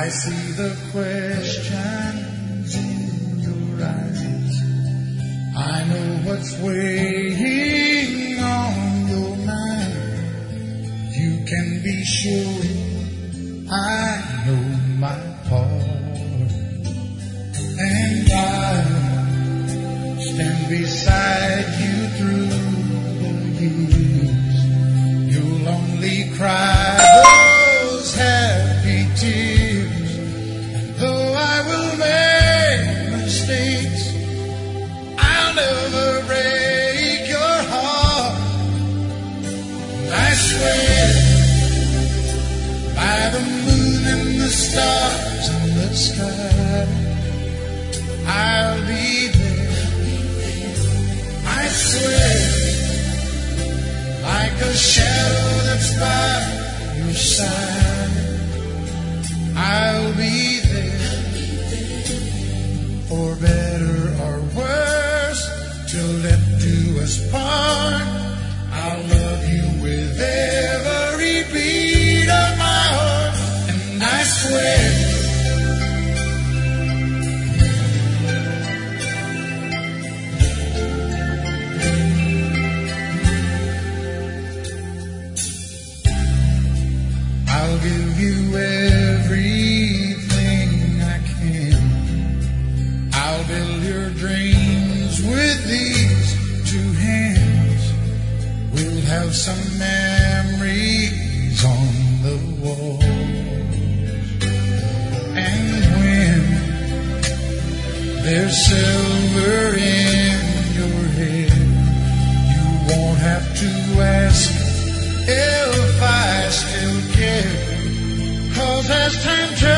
I see the questions in your eyes. I know what's weighing on your mind. You can be sure I know my part. And I'll stand beside you through the years. You'll only cry those happy tears. And though I will make mistakes, I'll never break your heart. I swear by the moon and the stars in the sky, I'll be there. I swear, like a shadow that's by your side, I'll be there. For better or worse, till death do us part, I'll love you with every beat of my heart. And I swear, I'll give you everything I can. I'll build your dreams with these two hands. We'll have some memories on the wall. And when there's silver in your head, you won't have to ask if I still care. 'Cause as time turns